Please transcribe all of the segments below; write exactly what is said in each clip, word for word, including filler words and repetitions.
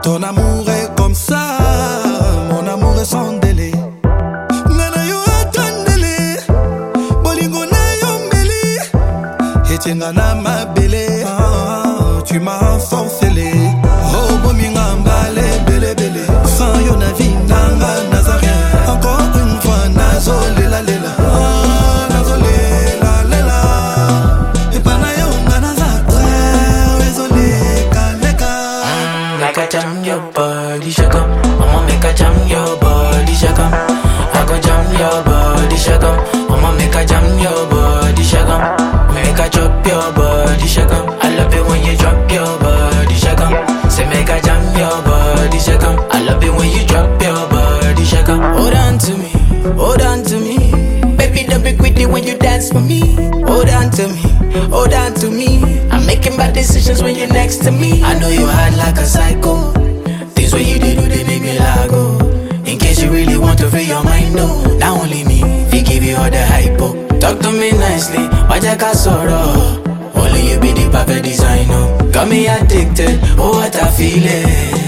Ton amour est comme ça, mon amour est sans délai. Nana yo atandele, bolingo na yo mbeli. Etinga na ma bele, ah, tu m'as ensorcelé. Oh bominga mbale bele bele. Sans yo na vie nanga nazarien. Encore une fois nazo lela lela. Ah, nazo lela lela. Et pana yo ngana zakre, désolé kaleka. Make a jam your body, shaka. I'ma make a jam your body, shaka. I go jam your body, shaka. I'ma make a jam your body, shaka. Make a drop your body, shaka. I love it when you drop your body, shaka. Say make a jam your body, shaka. I love it when you drop your body, shaka. Hold on to me, hold on to me. Baby, don't be greedy when you dance for me. Hold on to me, hold on to me. I'm making bad decisions when you're next to me. I know you're hard like a psycho. Things what you do, they make me lago. In case you really want to free your mind, no. Not only me, they give you all the hypo. Talk to me nicely, why you got sorrow? Only you be the perfect designer. Got me addicted, oh what I feel it.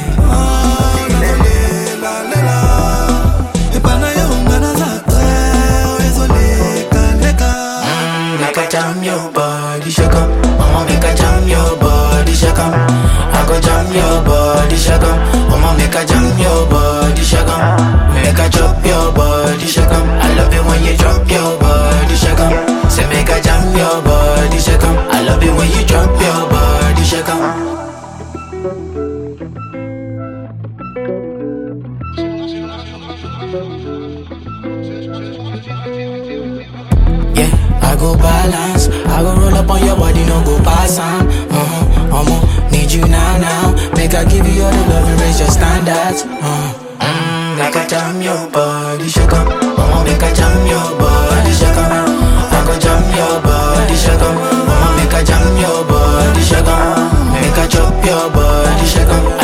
Make a jam your body, shaka. Mama make a jam your body, shaka. I go jam your body, shaka. Mama make a jam your body, shaka. Make a drop your body, shaka. I love it when you drop your body, shaka. Say make a jam your body, shaka. I love it when you drop your body, shaka. Yeah, I go balance. I go roll up on your body, no go pass on. Uh-huh, I'ma need you now, now. Make I give you all the love and raise your standards. Uh, mm, make I jam your body, shaka. I'ma make I jam your body, shaka. I go jam your body, shaka. I'ma make I jam your body, shaka. Make I drop your body, shaka.